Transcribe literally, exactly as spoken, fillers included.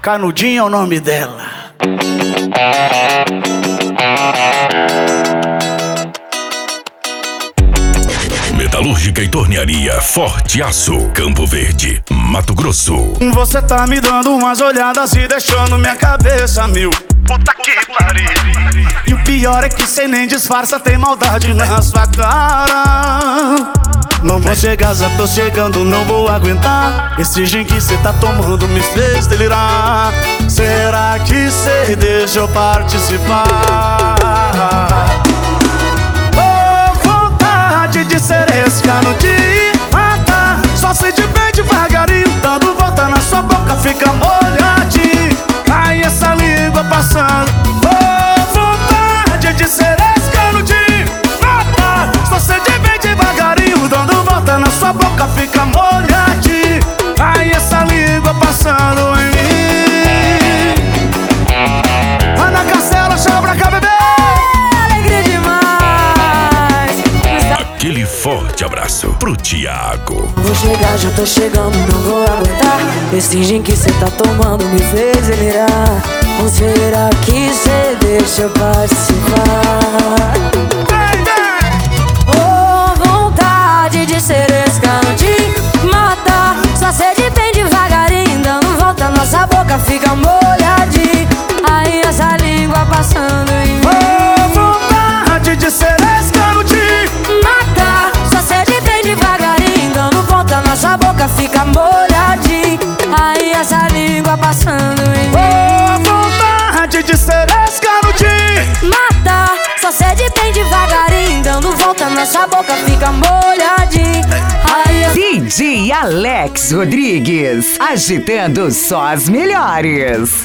Canudinho é o nome dela. Metalúrgica e Tornearia Forte Aço, Campo Verde, Mato Grosso. Você tá me dando umas olhadas e deixando minha cabeça mil. Puta que pariu. E o pior é que cê nem disfarça, tem maldade na sua cara. Não vou chegar, já tô chegando, não vou aguentar. Esse gin que cê tá tomando me fez delirar. Será que cê deixa eu participar? Oh, vontade de ser esse cano de matar. Só se de bem devagarinho, dando volta na sua boca, fica molhadinho. Ai, essa língua passando. Oh, vontade de ser esse cano de matar. Só se de bem devagarinho, dando volta na sua boca, fica molhadinho. Ai, essa língua passando em mim. Ana Castela, chama pra cá, bebê. Alegria demais. Aquele forte abraço pro Thiago. Vou chegar, já tô chegando, não vou aguentar. Esse gin que cê tá tomando me fez delirar. Ou será que cê deixa eu participar? Oh, vontade de ser esse cano de matar. Só sede bem devagarinho, dando volta, nossa boca fica molhadinha. Aí essa língua passando em mim. Oh, vontade de ser esse cano de matar. Só sede bem devagarinho, dando volta, nossa boca fica molhadinha. Aí essa língua passando em mim. Oh, vontade de ser esse cano de matar. Só sede bem devagarinho, dando volta, nossa boca fica molhadinha. Aí D J Alex Rodrigues, agitando só as melhores.